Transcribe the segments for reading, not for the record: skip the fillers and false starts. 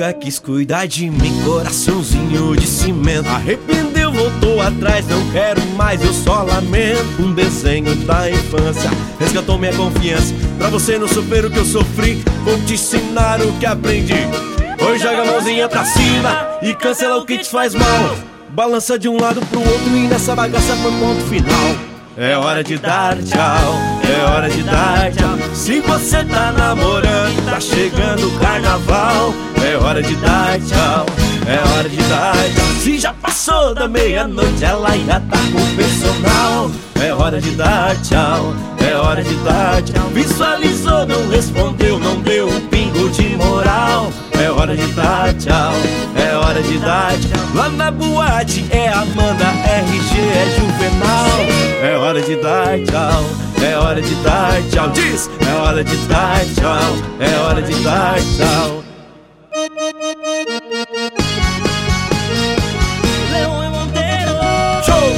nunca quis cuidar de mim, coraçãozinho de cimento. Arrependeu, voltou atrás, não quero mais, eu só lamento. Um desenho da infância resgatou minha confiança. Pra você não sofrer o que eu sofri, vou te ensinar o que aprendi. Hoje joga a mãozinha pra cima e cancela o que te faz mal. Balança de um lado pro outro e nessa bagaça foi ponto final. É hora de dar tchau, é hora de dar tchau. Se você tá namorando, tá chegando o carnaval. É hora de dar tchau, é hora de dar tchau. Se já passou da meia-noite, ela já tá com o personal. É hora de dar tchau, é hora de dar tchau. Visualizou, não respondeu, não deu um pingo de moral. É hora de dar tchau, é hora de dar tchau. Lá na boate é Amanda, RG é Juvenal. É hora de dar tchau, é hora de dar tchau. Diz, é hora de dar tchau, é hora de dar tchau. Leão e Monteiro. Show!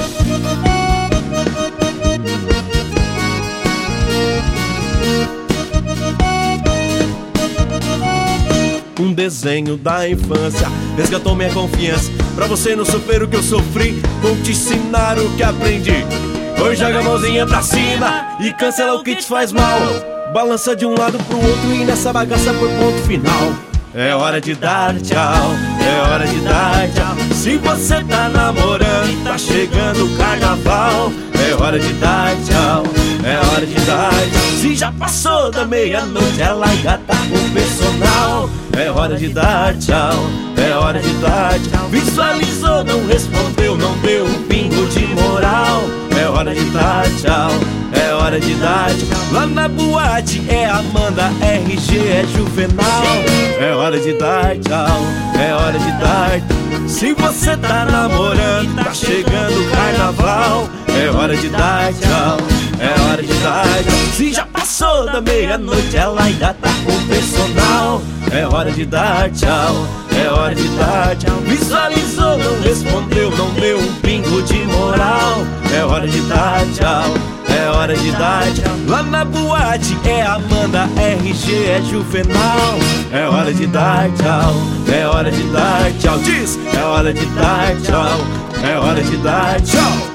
Um desenho da infância resgatou minha confiança. Pra você não sofrer o que eu sofri, vou te ensinar o que aprendi. Hoje joga a mãozinha pra cima e cancela o que te faz mal. Balança de um lado pro outro e nessa bagaça por ponto final. É hora de dar tchau, é hora de dar tchau. Se você tá namorando, tá chegando o carnaval. É hora de dar tchau, é hora de dar tchau. Se já passou da meia-noite, ela já tá com personal. É hora de dar tchau, é hora de dar tchau. Visualizou, não respondeu, não deu um pingo de moral. É hora de dar tchau, é hora de dar tchau. Lá na boate é Amanda, RG é Juvenal. É hora de dar tchau, é hora de dar tchau. Se você tá namorando, tá chegando o carnaval. É hora de dar tchau, é hora de dar tchau. Se já passou da meia-noite, ela ainda tá com personal. É hora de dar tchau, é hora de dar tchau. Visualizou, não respondeu, não deu um pingo de moral. É hora de dar tchau, é hora de dar tchau. Lá na boate é Amanda, RG é Juvenal. É hora de dar tchau, é hora de dar tchau. Diz, é hora de dar tchau, é hora de dar tchau.